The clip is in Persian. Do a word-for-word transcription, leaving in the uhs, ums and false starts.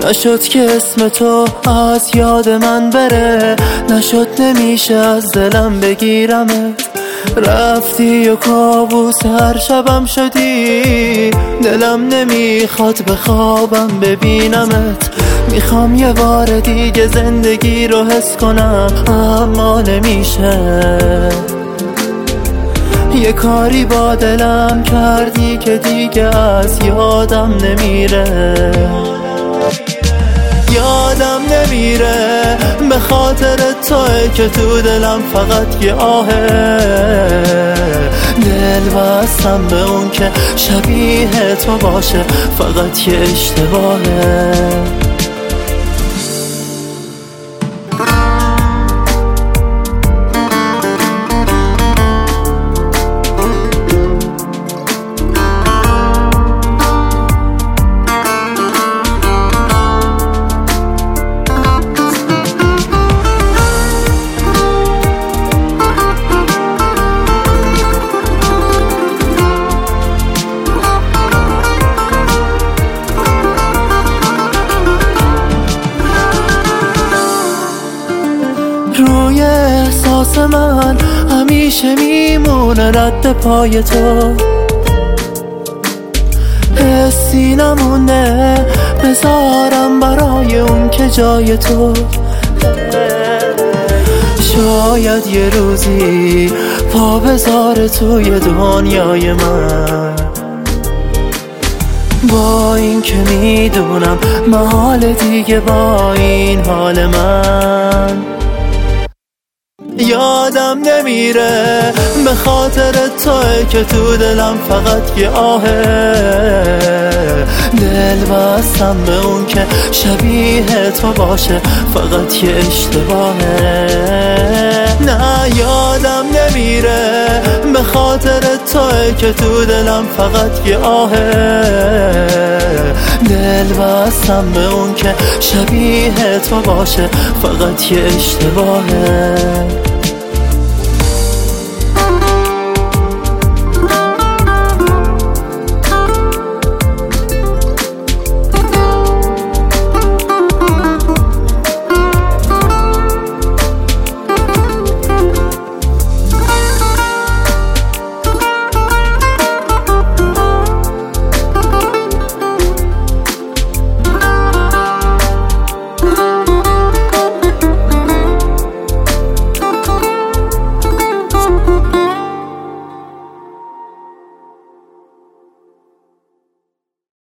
نشد که اسم تو از یاد من بره، نشد نمیشه از دلم بگیرمت. رفتی و کابوس هر شبم شدی، دلم نمیخواد بخوابم ببینمت. میخوام یه بار دیگه زندگی رو حس کنم اما نمیشه. یه کاری با دلم کردی که دیگه از یادم نمیره، یادم نمیره. به خاطر توئه که تو دلم فقط یه آهه، دل بستم به اون که شبیه تو باشه، فقط یه اشتباهه. روی احساس من همیشه میمونه رد پای تو، حسی نمونه بذارم برای اون که جای تو. شاید یه روزی پا بذاره توی دنیای من، با این که میدونم محال دیگه با این حال من. یادم نمیره به خاطر توئه که تو دلم فقط یه آهه، دل بستم به اون که شبیه تو باشه، فقط یه اشتباهه. نه یادم نمیره به خاطر توئه که تو دلم فقط یه آهه، دل بستم به اون که شبیه تو باشه، فقط یه اشتباهه.